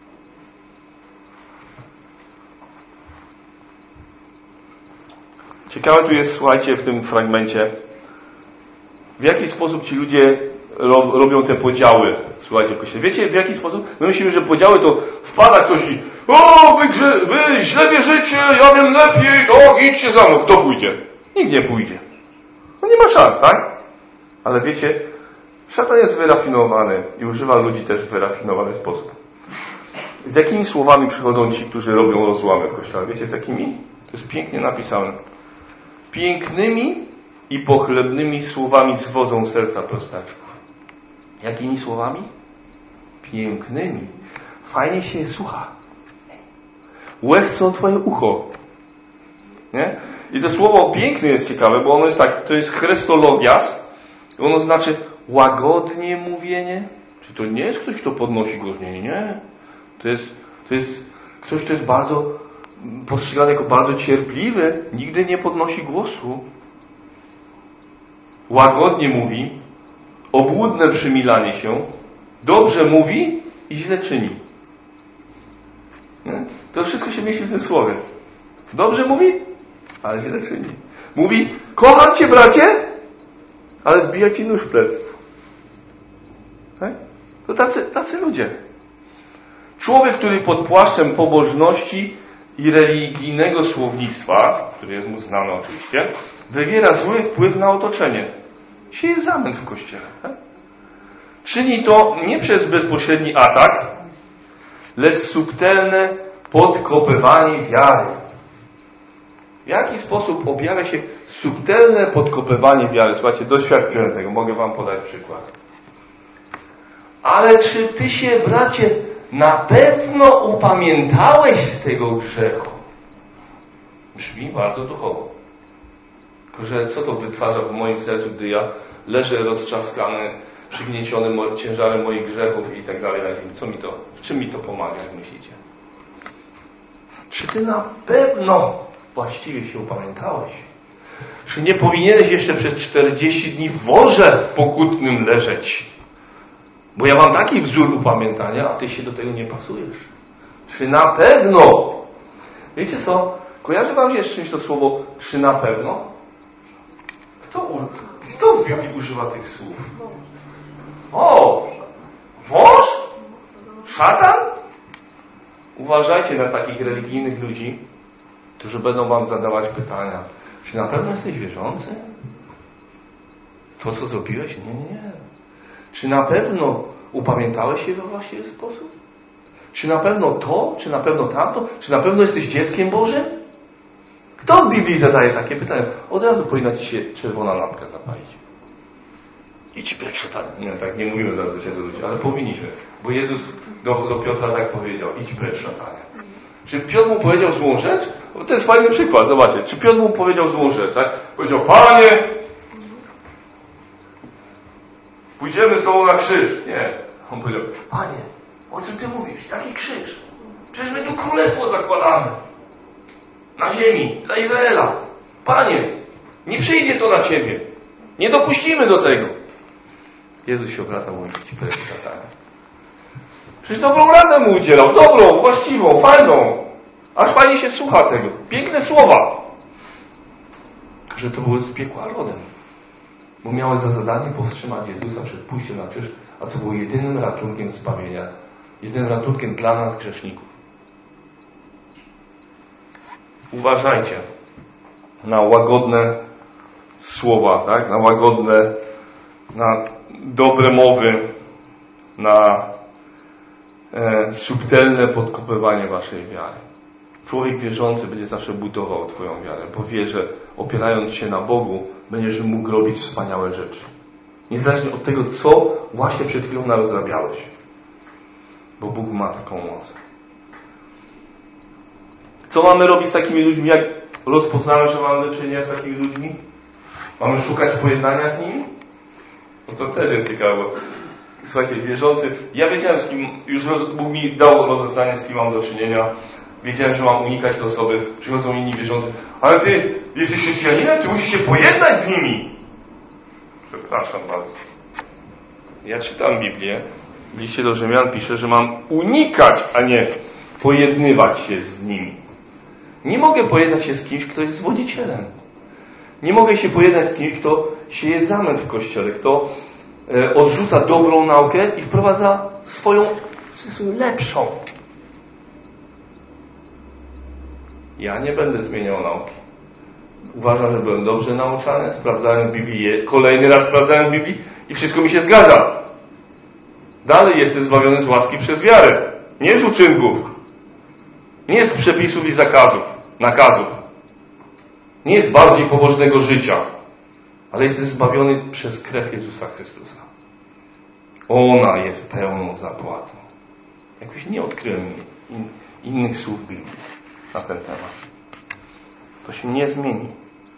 Ciekawe tu jest, słuchajcie, w tym fragmencie, w jaki sposób ci ludzie robią te podziały, słuchajcie, w Kościele. Wiecie, w jaki sposób? My myślimy, że podziały to wpada ktoś i o, wy, grze, wy źle wierzycie, ja wiem lepiej, no idźcie za mną. Kto pójdzie? Nikt nie pójdzie. No nie ma szans, tak? Ale wiecie, szatan jest wyrafinowany i używa ludzi też w wyrafinowany sposób. Z jakimi słowami przychodzą ci, którzy robią rozłamy w Kościele? Wiecie, z jakimi? To jest pięknie napisane. Pięknymi i pochlebnymi słowami zwodzą serca prostaczków. Jakimi słowami? Pięknymi. Fajnie się je słucha. Łechcą twoje ucho. Nie? I to słowo piękny jest ciekawe, bo ono jest tak, to jest chrestologias. Ono znaczy łagodnie mówienie. Czy to nie jest ktoś, kto podnosi głos? Nie, nie. To jest, to jest ktoś, kto jest bardzo postrzegany jako bardzo cierpliwy. Nigdy nie podnosi głosu. Łagodnie mówi. Obłudne przymilanie się. Dobrze mówi i źle czyni. Nie? To wszystko się mieści w tym słowie. Dobrze mówi, ale źle czyni. Mówi, kocham cię, bracie, ale wbija ci nóż w plec. Tak? To tacy, tacy ludzie. Człowiek, który pod płaszczem pobożności i religijnego słownictwa, który jest mu znany oczywiście, wywiera zły wpływ na otoczenie. Dzisiaj jest zamęt w Kościele. Tak? Czyni to nie przez bezpośredni atak, lecz subtelne podkopywanie wiary. W jaki sposób objawia się subtelne podkopywanie wiary? Słuchajcie, doświadczyłem tego. Mogę wam podać przykład. Ale czy ty się, bracie, na pewno upamiętałeś z tego grzechu? Brzmi bardzo duchowo. Tylko że co to wytwarza w moim sercu, gdy ja leżę roztrzaskany, przygnieciony ciężarem moich grzechów i tak dalej. Co mi to, w czym mi to pomaga, jak myślicie? Czy ty na pewno właściwie się upamiętałeś? Czy nie powinieneś jeszcze przez czterdzieści dni w worze pokutnym leżeć? Bo ja mam taki wzór upamiętania, a ty się do tego nie pasujesz. Czy na pewno? Wiecie co? Kojarzy wam się z czymś to słowo czy na pewno? Kto, kto w Biblii używa tych słów? O! Wąż? Szatan? Uważajcie na takich religijnych ludzi, którzy będą wam zadawać pytania. Czy na pewno jesteś wierzący? To, co zrobiłeś? Nie, nie, nie. Czy na pewno upamiętałeś się we właściwy sposób? Czy na pewno to? Czy na pewno tamto? Czy na pewno jesteś dzieckiem Bożym? Kto w Biblii zadaje takie pytania? Od razu powinna ci się czerwona lampka zapalić. Idź precz, szatanie. Nie, tak nie mówimy zazwyczaj do ludzi, ale powinniśmy. Bo Jezus do, do Piotra tak powiedział. Idź precz, szatanie. Czy Piotr mu powiedział złą rzecz? To jest fajny przykład, zobaczcie. Czy Piotr mu powiedział złą rzecz, tak? Powiedział, Panie, pójdziemy z tobą na krzyż. Nie. On powiedział, Panie, o czym ty mówisz? Jaki krzyż? Przecież my tu królestwo zakładamy. Na ziemi, dla Izraela. Panie, nie przyjdzie to na ciebie. Nie dopuścimy do tego. Jezus się obraca, mówi, ci precz, szatanie. Przecież dobrą radę mu udzielał. Dobrą, właściwą, fajną. Aż fajnie się słucha tego. Piękne słowa. Że to były z piekła rodem. Bo miały za zadanie powstrzymać Jezusa przed pójściem na krzyż, a to było jedynym ratunkiem zbawienia. Jedynym ratunkiem dla nas, grzeszników. Uważajcie na łagodne słowa, tak? Na łagodne, na dobre mowy, na e, subtelne podkopywanie waszej wiary. Człowiek wierzący będzie zawsze budował twoją wiarę, bo wie, że opierając się na Bogu, będziesz mógł robić wspaniałe rzeczy. Niezależnie od tego, co właśnie przed chwilą narozrabiałeś. Bo Bóg ma taką moc. Co mamy robić z takimi ludźmi, jak rozpoznamy, że mamy do czynienia z takimi ludźmi? Mamy szukać pojednania z nimi? No to też jest ciekawe. Słuchajcie, wierzący, ja wiedziałem, z kim, już roz, Bóg mi dał rozeznanie, z kim mam do czynienia. Wiedziałem, że mam unikać te osoby. Przychodzą inni wierzący. Ale ty jesteś chrześcijaninem, ty musisz się pojednać z nimi. Przepraszam bardzo. Ja czytam Biblię. W liście do Rzymian pisze, że mam unikać, a nie pojednywać się z nimi. Nie mogę pojednać się z kimś, kto jest zwodzicielem. Nie mogę się pojednać z kimś, kto sieje zamęt w Kościele, kto e, odrzuca dobrą naukę i wprowadza swoją lepszą. Ja nie będę zmieniał nauki. Uważam, że byłem dobrze nauczany, sprawdzałem w Biblii, kolejny raz sprawdzałem w Biblii i wszystko mi się zgadza. Dalej jestem zbawiony z łaski przez wiarę. Nie z uczynków. Nie z przepisów i zakazów, nakazów. Nie z bardziej pobożnego życia. Ale jestem zbawiony przez krew Jezusa Chrystusa. Ona jest pełną zapłatą. Jakoś nie odkryłem in, innych słów w Biblii na ten temat. To się nie zmieni.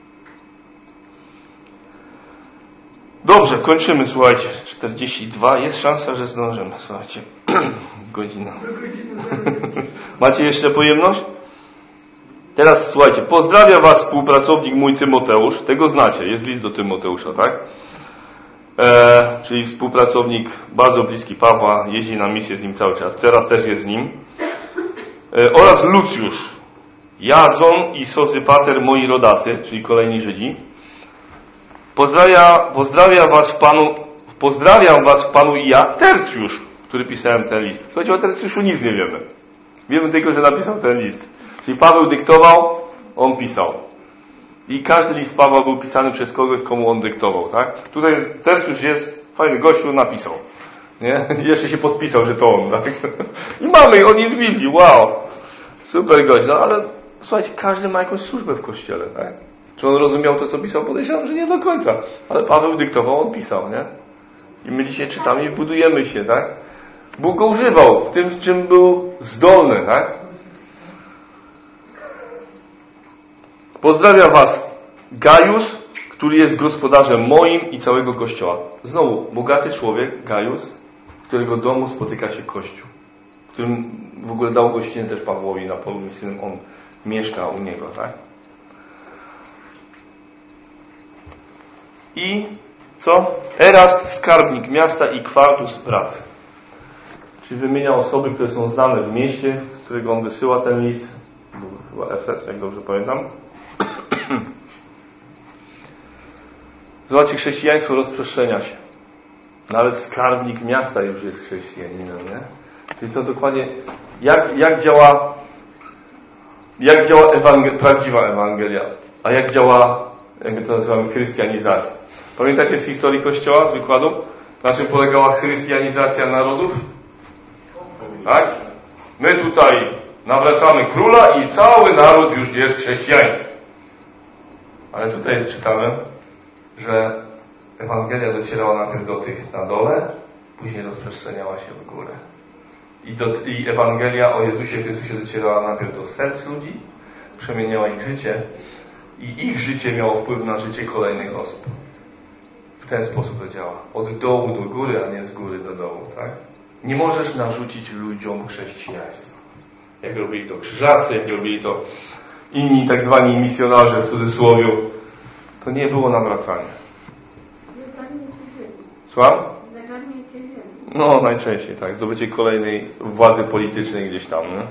Dobrze, kończymy, słuchajcie. czterdzieści dwa. Jest szansa, że zdążymy. Słuchajcie. Godzina. Macie jeszcze pojemność? Teraz słuchajcie. Pozdrawia was współpracownik mój Tymoteusz. Tego znacie. Jest list do Tymoteusza, tak? E, czyli współpracownik bardzo bliski Pawła. Jeździ na misję z nim cały czas. Teraz też jest z nim. E, oraz Lucjusz. Jazon i Sosypater, moi rodacy, czyli kolejni Żydzi. Pozdrawia, pozdrawia was w Panu, pozdrawiam was w Panu i ja, Tercjusz, który pisałem ten list. Słuchajcie, o Tercjuszu nic nie wiemy. Wiemy tylko, że napisał ten list. Czyli Paweł dyktował, on pisał. I każdy list Pawła był pisany przez kogoś, komu on dyktował, tak? Tutaj Tercjusz jest, fajny gościu, napisał. Nie? Jeszcze się podpisał, że to on, tak? I mamy, on jest w Biblii, wow. Super gość, no ale słuchajcie, każdy ma jakąś służbę w Kościele, tak? Czy on rozumiał to, co pisał? Podejrzewam, że nie do końca. Ale Paweł dyktował, on pisał, nie? I my dzisiaj czytamy i budujemy się, tak? Bóg go używał w tym, czym był zdolny, tak? Pozdrawia was Gajus, który jest gospodarzem moim i całego Kościoła. Znowu, bogaty człowiek, Gajus, w którego domu spotyka się Kościół. W którym w ogóle dał gościnę też Pawłowi na polu misyjnym. On mieszka u niego, tak? I co? Erast, skarbnik miasta i Kwartus, brat. Czyli wymienia osoby, które są znane w mieście, z którego on wysyła ten list. Był chyba Efes, jak dobrze pamiętam. Zobaczcie, chrześcijaństwo rozprzestrzenia się. Nawet skarbnik miasta już jest chrześcijaninem, nie? Czyli to dokładnie, jak, jak działa, jak działa ewangel, prawdziwa Ewangelia, a jak działa, jak my to nazywamy, chrystianizacja. Pamiętacie z historii Kościoła, z wykładu? Na czym polegała chrystianizacja narodów? Tak? My tutaj nawracamy króla i cały naród już jest chrześcijaństwem. Ale tutaj czytamy, że Ewangelia docierała najpierw do tych na dole, później rozprzestrzeniała się w górę. I, do, I Ewangelia o Jezusie Chrystusie docierała najpierw do serc ludzi, przemieniała ich życie i ich życie miało wpływ na życie kolejnych osób. W ten sposób to działa. Od dołu do góry, a nie z góry do dołu, tak? Nie możesz narzucić ludziom chrześcijaństwa. Jak robili to krzyżacy, jak robili to inni tak zwani misjonarze w cudzysłowie, to nie było nawracania. Słucham? No, najczęściej, tak. Zdobycie kolejnej władzy politycznej gdzieś tam, nie?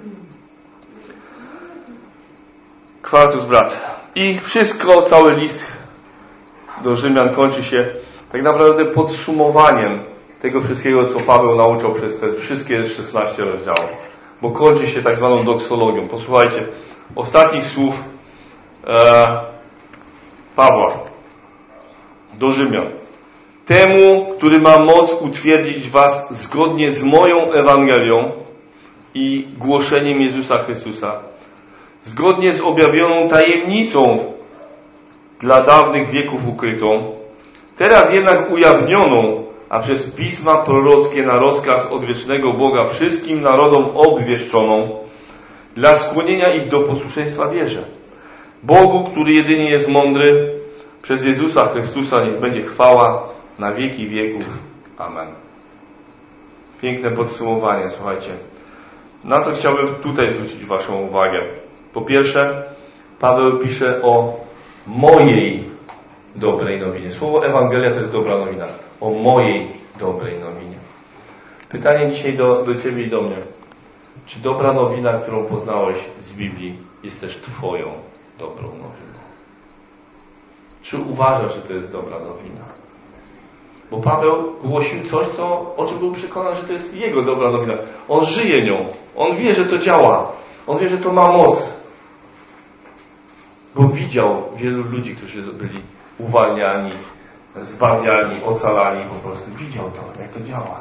Kwartus brat. I wszystko, cały list do Rzymian kończy się tak naprawdę podsumowaniem tego wszystkiego, co Paweł nauczał przez te wszystkie szesnaście rozdziałów. Bo kończy się tak zwaną doksologią. Posłuchajcie ostatnich słów e, Pawła do Rzymian. Temu, który ma moc utwierdzić was zgodnie z moją Ewangelią i głoszeniem Jezusa Chrystusa, zgodnie z objawioną tajemnicą dla dawnych wieków ukrytą, teraz jednak ujawnioną, a przez pisma prorockie na rozkaz odwiecznego Boga wszystkim narodom obwieszczoną, dla skłonienia ich do posłuszeństwa wierze. Bogu, który jedynie jest mądry, przez Jezusa Chrystusa niech będzie chwała na wieki wieków. Amen. Piękne podsumowanie, słuchajcie. Na co chciałbym tutaj zwrócić waszą uwagę? Po pierwsze, Paweł pisze o mojej dobrej nowinie. Słowo Ewangelia to jest dobra nowina. O mojej dobrej nowinie. Pytanie dzisiaj do, do ciebie i do mnie. Czy dobra nowina, którą poznałeś z Biblii, jest też twoją dobrą nowiną? Czy uważasz, że to jest dobra nowina? Bo Paweł głosił coś, co, o czym był przekonany, że to jest jego dobra nowina. On żyje nią. On wie, że to działa. On wie, że to ma moc. Bo widział wielu ludzi, którzy byli uwalniani, zbawiani, ocalani po prostu. Widział to, jak to działa.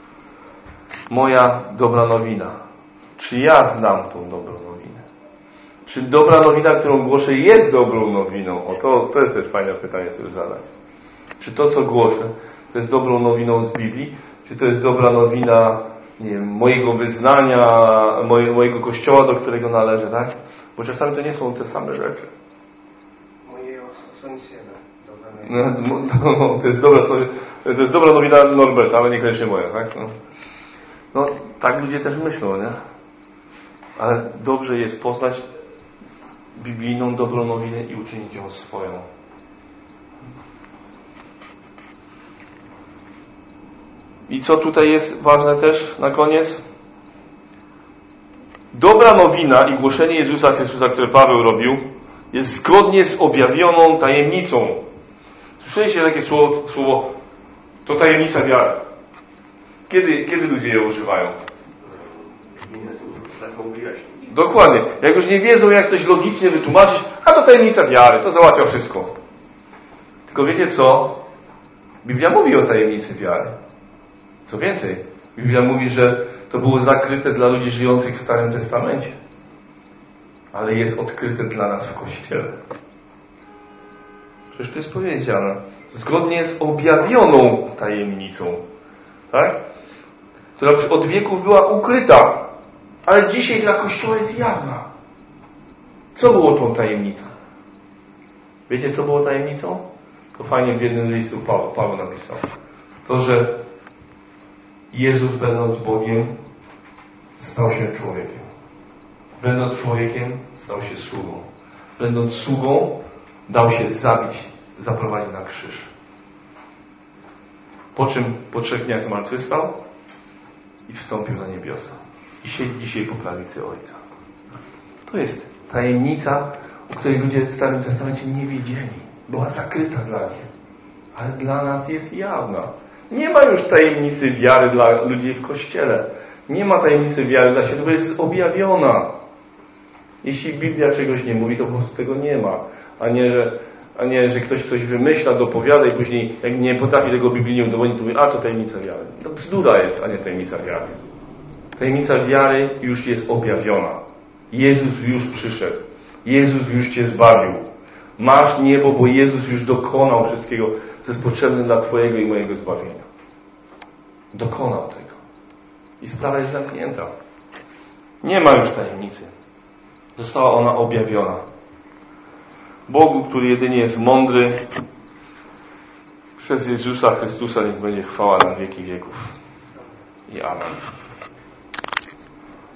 Moja dobra nowina. Czy ja znam tą dobrą nowinę? Czy dobra nowina, którą głoszę, jest dobrą nowiną? O, to, to jest też fajne pytanie sobie zadać. Czy to, co głoszę, to jest dobrą nowiną z Biblii? Czy to jest dobra nowina, nie wiem, mojego wyznania, moje, mojego kościoła, do którego należę, tak? Bo czasami to nie są te same rzeczy. Moje osobiście, no, no, to, jest dobra, to jest dobra nowina Norberta, ale niekoniecznie moja, tak? No. no, tak ludzie też myślą, nie? Ale dobrze jest poznać biblijną dobrą nowinę i uczynić ją swoją. I co tutaj jest ważne też na koniec? Dobra nowina i głoszenie Jezusa Chrystusa, które Paweł robił, jest zgodnie z objawioną tajemnicą. Słyszeliście takie słowo, słowo to tajemnica wiary. Kiedy, kiedy ludzie je używają? Dokładnie. Jak już nie wiedzą, jak coś logicznie wytłumaczyć, a to tajemnica wiary, to załatwia wszystko. Tylko wiecie co? Biblia mówi o tajemnicy wiary. Co więcej, Biblia mówi, że to było zakryte dla ludzi żyjących w Starym Testamencie. Ale jest odkryte dla nas w Kościele. Przecież to jest powiedziane. Zgodnie z objawioną tajemnicą. Tak? Która od wieków była ukryta. Ale dzisiaj dla Kościoła jest jawna. Co było tą tajemnicą? Wiecie, co było tajemnicą? To fajnie w jednym listu Paweł, Paweł napisał. To, że Jezus, będąc Bogiem, stał się człowiekiem. Będąc człowiekiem, stał się sługą. Będąc sługą, dał się zabić, zaprowadzić na krzyż. Po czym po trzech dniach zmartwychwstał i wstąpił na niebiosa. I siedzi dzisiaj po prawicy Ojca. To jest tajemnica, o której ludzie w Starym Testamencie nie wiedzieli. Była zakryta dla nich. Ale dla nas jest jawna. Nie ma już tajemnicy wiary dla ludzi w Kościele. Nie ma tajemnicy wiary dla siebie, bo jest objawiona. Jeśli Biblia czegoś nie mówi, to po prostu tego nie ma. A nie, że, a nie, że ktoś coś wymyśla, dopowiada i później, jak nie potrafi tego biblijnie udowodnić, to mówi, a to tajemnica wiary. To bzdura jest, a nie tajemnica wiary. Tajemnica wiary już jest objawiona. Jezus już przyszedł. Jezus już cię zbawił. Masz niebo, bo Jezus już dokonał wszystkiego, co jest potrzebne dla twojego i mojego zbawienia. Dokonał tego. I sprawa jest zamknięta. Nie ma już tajemnicy. Została ona objawiona. Bogu, który jedynie jest mądry, przez Jezusa Chrystusa niech będzie chwała na wieki wieków. I amen.